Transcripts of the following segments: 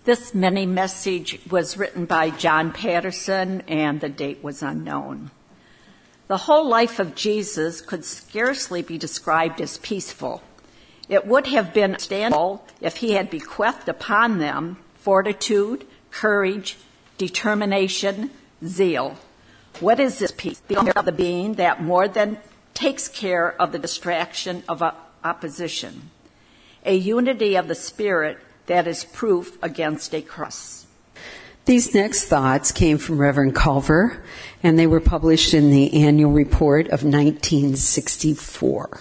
This mini message was written by John Patterson, and the date was unknown. The whole life of Jesus could scarcely be described as peaceful. It would have been understandable if he had bequeathed upon them fortitude, courage, determination, zeal. What is this peace? The being that more than takes care of the distraction of opposition. A unity of the Spirit that is proof against a cross. These next thoughts came from Reverend Culver, and they were published in the annual report of 1964.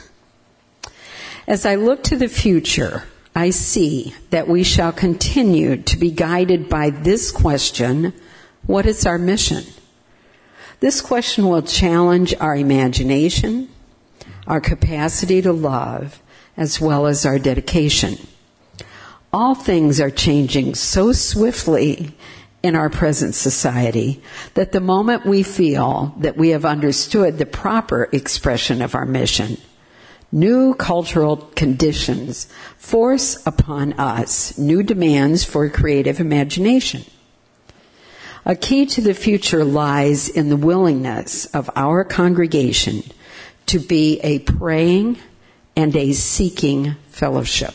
As I look to the future, I see that we shall continue to be guided by this question: what is our mission? This question will challenge our imagination, our capacity to love, as well as our dedication. All things are changing so swiftly in our present society that the moment we feel that we have understood the proper expression of our mission, new cultural conditions force upon us new demands for creative imagination. A key to the future lies in the willingness of our congregation to be a praying and a seeking fellowship.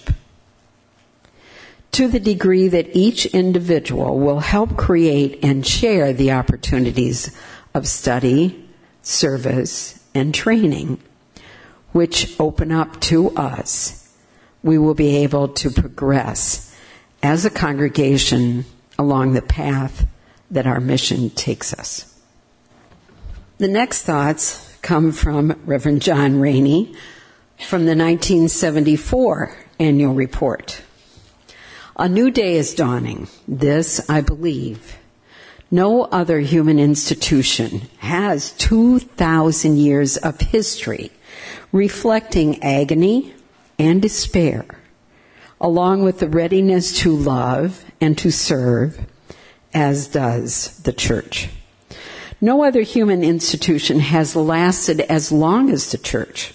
To the degree that each individual will help create and share the opportunities of study, service, and training, which open up to us, we will be able to progress as a congregation along the path that our mission takes us. The next thoughts come from Reverend John Rainey from the 1974 annual report. A new day is dawning. This I believe. No other human institution has 2,000 years of history reflecting agony and despair, along with the readiness to love and to serve, as does the church. No other human institution has lasted as long as the church.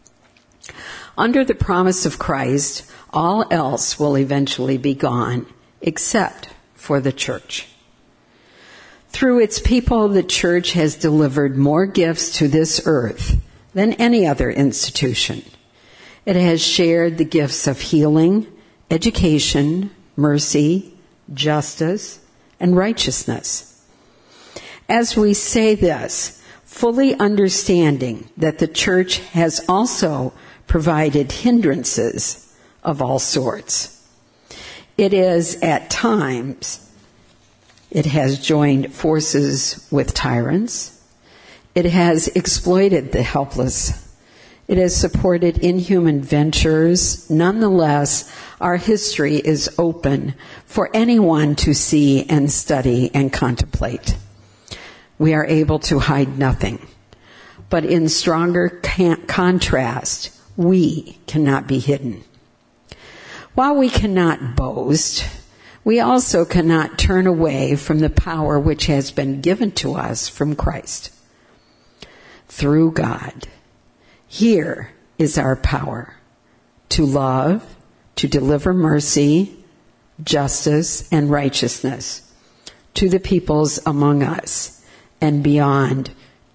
Under the promise of Christ, all else will eventually be gone, except for the church. Through its people, the church has delivered more gifts to this earth than any other institution. It has shared the gifts of healing, education, mercy, justice, and righteousness. As we say this, fully understanding that the church has also provided hindrances of all sorts. It is, at times, it has joined forces with tyrants. It has exploited the helpless. It has supported inhuman ventures. Nonetheless, our history is open for anyone to see and study and contemplate. We are able to hide nothing. But in stronger contrast, we cannot be hidden. While we cannot boast, we also cannot turn away from the power which has been given to us from Christ. Through God, here is our power to love, to deliver mercy, justice, and righteousness to the peoples among us and beyond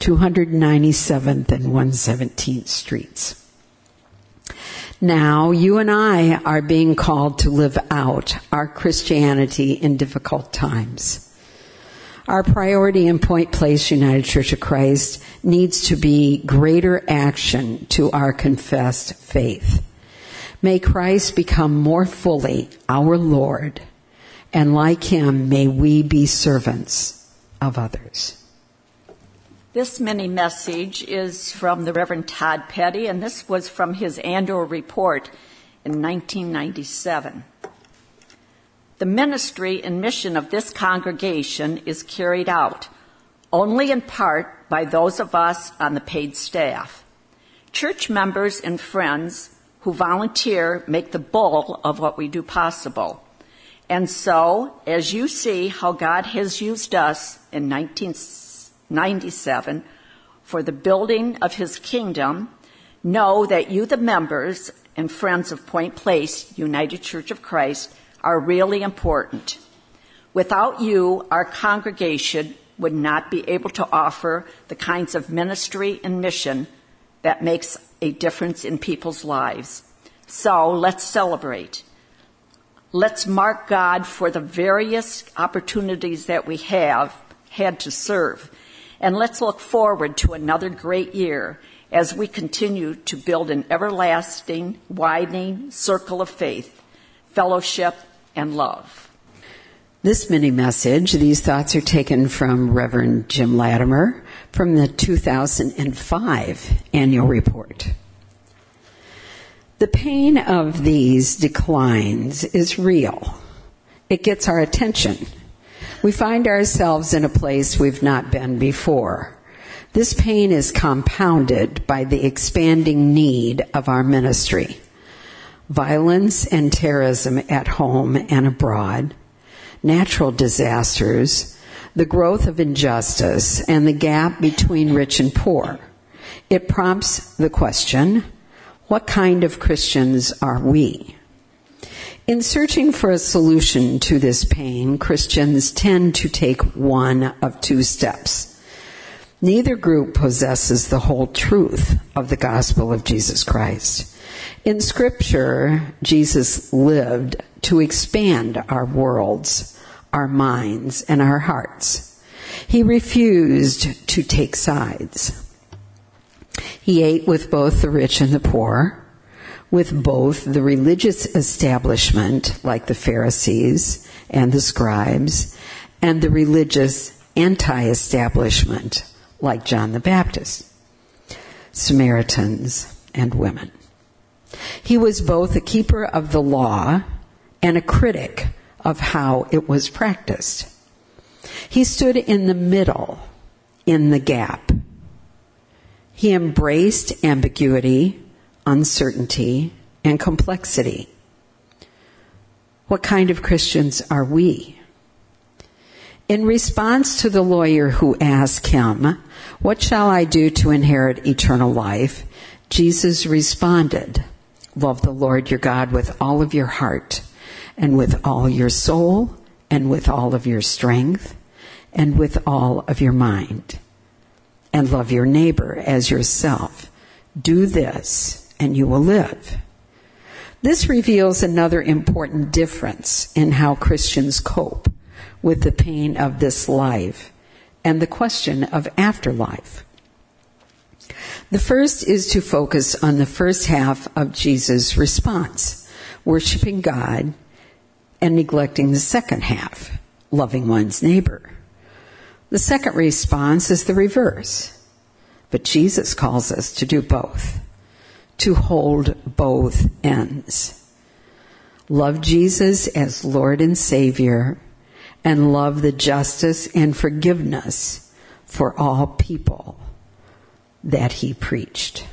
297th and 117th Streets. Now, you and I are being called to live out our Christianity in difficult times. Our priority in Point Place United Church of Christ needs to be greater action to our confessed faith. May Christ become more fully our Lord, and like him, may we be servants of others. This mini message is from the Reverend Todd Petty, and this was from his annual report in 1997. The ministry and mission of this congregation is carried out only in part by those of us on the paid staff. Church members and friends who volunteer make the bulk of what we do possible. And so, as you see how God has used us in 1997 for the building of his kingdom, know that you, the members and friends of Point Place United Church of Christ, are really important. Without you, our congregation would not be able to offer the kinds of ministry and mission that makes a difference in people's lives. So let's celebrate. Let's mark God for the various opportunities that we have had to serve. And let's look forward to another great year as we continue to build an everlasting, widening circle of faith, fellowship, and love. This mini message, these thoughts are taken from Reverend Jim Latimer from the 2005 annual report. The pain of these declines is real. It gets our attention. We find ourselves in a place we've not been before. This pain is compounded by the expanding need of our ministry. Violence and terrorism at home and abroad, natural disasters, the growth of injustice, and the gap between rich and poor. It prompts the question, what kind of Christians are we? In searching for a solution to this pain, Christians tend to take one of two steps. Neither group possesses the whole truth of the gospel of Jesus Christ. In Scripture, Jesus lived to expand our worlds, our minds, and our hearts. He refused to take sides. He ate with both the rich and the poor, with both the religious establishment, like the Pharisees and the scribes, and the religious anti-establishment, like John the Baptist, Samaritans, and women. He was both a keeper of the law and a critic of how it was practiced. He stood in the middle, in the gap. He embraced ambiguity, uncertainty, and complexity. What kind of Christians are we? In response to the lawyer who asked him, "What shall I do to inherit eternal life?" Jesus responded, "Love the Lord your God with all of your heart, and with all your soul, and with all of your strength, and with all of your mind. And love your neighbor as yourself. Do this, and you will live." This reveals another important difference in how Christians cope with the pain of this life and the question of afterlife. The first is to focus on the first half of Jesus' response, worshiping God, and neglecting the second half, loving one's neighbor. The second response is the reverse. But Jesus calls us to do both, to hold both ends. Love Jesus as Lord and Savior, and love the justice and forgiveness for all people that he preached.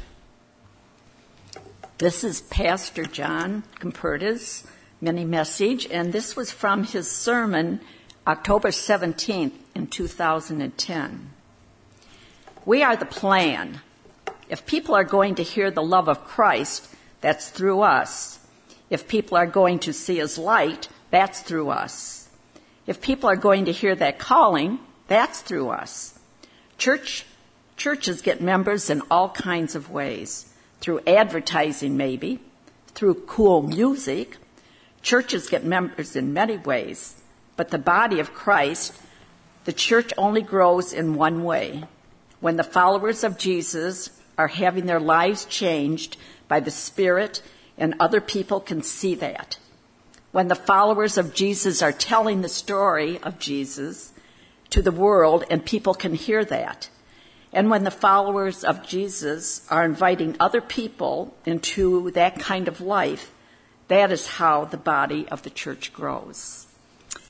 This is Pastor John Comperta's mini message, and this was from his sermon October 17th in 2010. We are the plan. If people are going to hear the love of Christ, that's through us. If people are going to see his light, that's through us. If people are going to hear that calling, that's through us. Churches get members in all kinds of ways. Through advertising, maybe. Through cool music. Churches get members in many ways. But the body of Christ, the church only grows in one way. When the followers of Jesus are having their lives changed by the Spirit and other people can see that. When the followers of Jesus are telling the story of Jesus to the world and people can hear that. And when the followers of Jesus are inviting other people into that kind of life, that is how the body of the church grows.